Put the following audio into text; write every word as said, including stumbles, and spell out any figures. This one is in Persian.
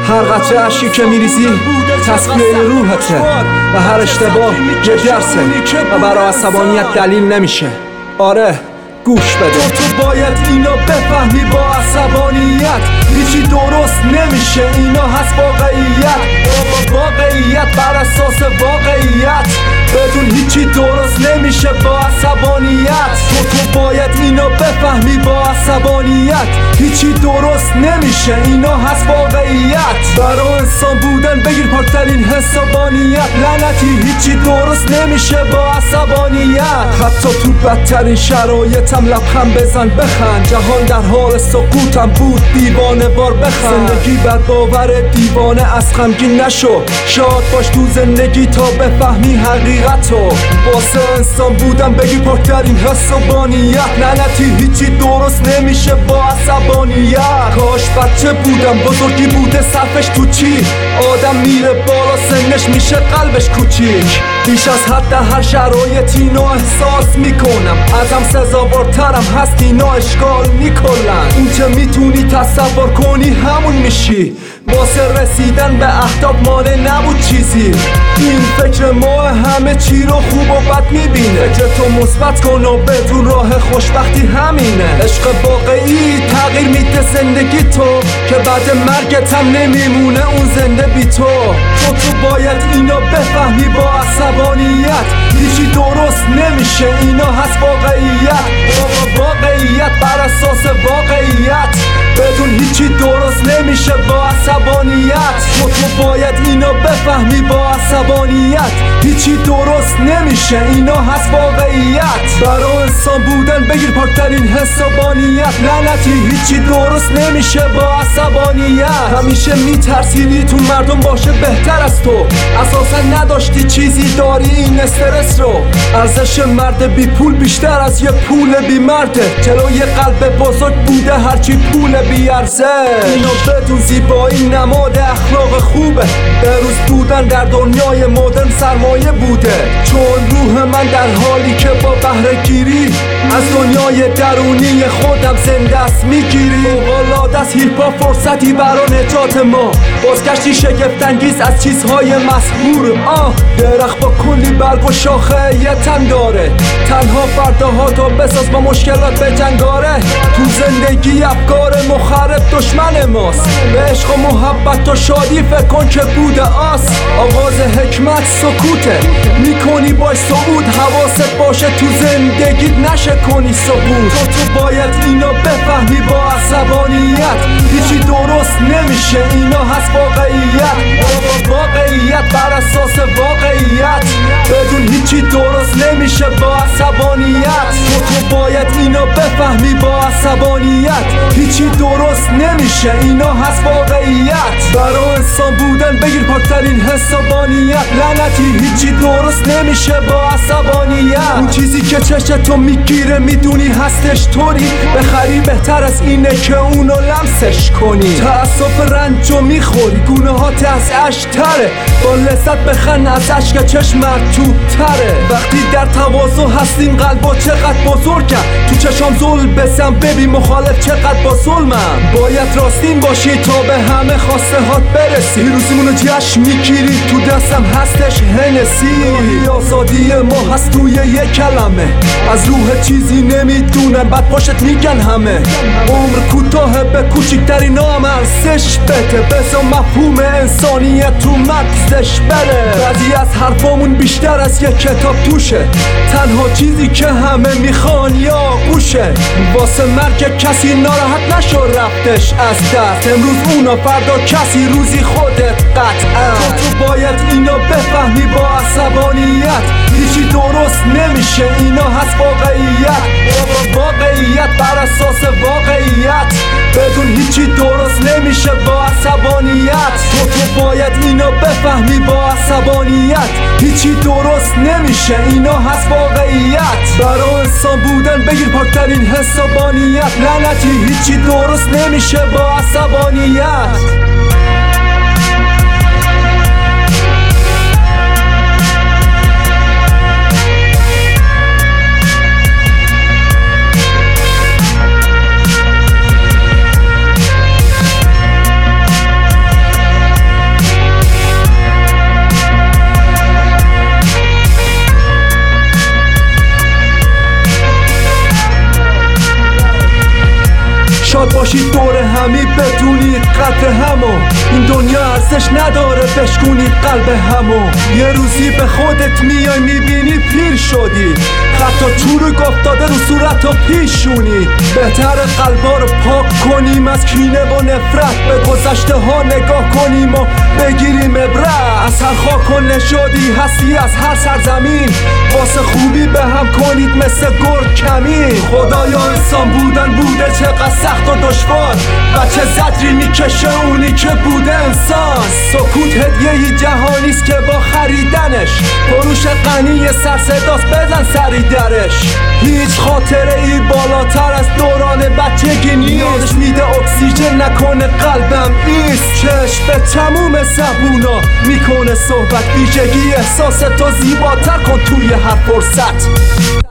هر قطره اشکی که میریزی تصفیه روحته و هر اشتباه یه درسه و برای عصبانیت دلیل نمیشه. آره گوش بده. تو باید اینا بفهمی با عصبانیت هیچی درست نمیشه، اینا هست واقعیت. با واقعیت بر اساس واقعیت بدون هیچی درست نمیشه با عصبانیت. تو تو باید اینا بفهمی با عصبانیت هیچی درست نمیشه، اینا هست واقعیت. برای انسان بودن بگیر پاکترین حسابانیت. لعنتی هیچی درست نمیشه با عصبانیت. حتی تو بدترین شرایطم لبخند بزن بخند. جهان در حال سقوطم بود دیوانه بار بخند. زندگی بر باور دیوانه از غمگین نشو، شاد باش تو زندگی تا بفهمی حقیقتو. واسه انسان بودم بگی پاکترین حسابانیت. لعنتی هیچی درست نمیشه با عصبانیت. کاش بچه بودم بزرگی بوده صرفش تو چی. آدم میره بالا سنش میشه قلبش کوچیک. بیش از حد در هر شرایط اینو احساس میکنم. ازم سزاوارترم هست اینا اشکال میکنن. اون که میتونی تصور کنی همون میشی. واسه رسیدن به اهداف مانع نبود چیزی. این فکر ما همه چی رو خوب و بد میبینه. فکر تو مثبت کن و بدون راه خوشبختی همینه. عشق واقعی تغییر میده زندگی تو که بعد مرگت هم نمیمونه اون زنده بی تو. تو تو باید اینا بفهمی با عصبانیت هیچی درست نمیشه، اینا هست واقعیت. با واقعیت بر اساس واقعیت بدون هیچی درست نمیشه با عصبانیت. تو تو باید اینا بفهمی با عصبانیت هیچی درست نمیشه، اینا هست واقعیت. برای انسان بودن بگیر پاکترین حسابانیت. لعنتی هیچی درست نمیشه با عصبانیت. همیشه میترسیدی تو مردم باشه بهتر از تو، اساسا نداشتی چیزی داری این استرس رو. ارزش مرد بی پول بیشتر از یه پول بی مرده. جلوی قلب بزرگ بوده هرچی پول بی ارزه. اینو بدون زیبایی نماد اخلاق خوبه. بروز بودن در دنیای مدرن سرمایه بوده. چون روح من در حالی که با بهره گیری از دنیای درونی خودم زنده است میگیری. فوق‌العاده از هیپ هاپ فرصتی برای نجات ما. بازگشتی شگفت انگیز از چیزهای مسحور. آه درخت با کلی برگ و شاخه یه تن داره. تنها فرداها تو بساز با مشکلات به جنگاره. تو زندگی افکار مخرب دشمن ماست. به عشق و محبت و شادی فکر کن که بوده آس. آغاز حکمت سکوته میکنی باش صعود. حواست باشه تو زندگیت نشه کنی سقوط. تو تو باید اینا بفهمی با عصبانیت هیچی درست نمیشه، اینا هست واقعیت. با واقعیت بر اساس واقعیت بدون هیچی درست نمیشه با عصبانیت. تو تو باید اینا بفهمی با عصبانیت هیچی درست نمیشه، اینا هست واقعیت. برای انسان بودن بگیر پاکترین حسابانیت. لعنتی هیچی درست نمیشه با عصبانیت. اون چیزی که چشت تو میگیره میدونی هستش طوری. بخری بهتر از اینه که اونو لمسش کنی. تأسف رنجو میخوری گناهات از عشق تره. با لذت بخن از عشق چشمت تو تره. وقتی در تواضع هستیم قلبا چقدر بزرگم. تو چشام ظلم بسم ببین مخالف چقدر با ظلمم. باید راستین باشی تا به همه خواسته هات برسی. روزیمونو جشن میگیری تو دستم هستش هنسی. آزادی ما هست توی یک کلمه. از روح چیزی نمیدونن بعد پاشت میگن همه. عمر کوتاه به کوچیکترین نام ارزش بده. بذار مفهوم انسانیت تو مغزش بره. بعضی از حرفامون بیشتر از یک کتاب توشه. تنها چیزی که همه میخوان یا گوشه. واسه مرگ کسی ناراحت نشو رفتش از دست. امروز اونا فردا کسی روزی خودت قطعا. تو باید اینا بفهمی با عصبانیت هیچی درست نمیشه، اینا هست واقعیت. با واقعیت بر اساس واقعیت بدون هیچی درست نمیشه با عصبانیت. تو تو باید اینا بفهمی با عصبانیت هیچی درست نمیشه، اینا هست واقعیت. برای انسان بودن بگیر پاکترین حسابانیت. لعنتی هیچی درست نمیشه با عصبانیت. قدر همو، این دنیا ارزش نداره بشکونی قلب همو. یه روزی به خودت میای میبینی پیر شدی، خطا چروک افتاده رو صورت و پیشونی. بهتر قلبا رو پاک کنیم از کینه و نفرت، به گذشته ها نگاه کنیم و بگیریم عبرت. از هر خاک و نژادی هستی از هر سرزمین، واسه خوبی به هم کنید مثل گرگ کمین. خدایا انسان بودن بوده چقدر سخت و دشوار، و چه زجری میکشه اونی که بوده انسان. سکوت هدیه‌ای جهانیست که با خریدنش، فروش غنی سر صداست بزن سری درش. هیچ خاطره ای بالاتر از دوران بچگی نیست، میده اکسیژن نکنه قلبم ایست. چشم به تموم زبونا میکنه صحبت، ویژگی احساس تو زیباتر کن توی هر فرصت.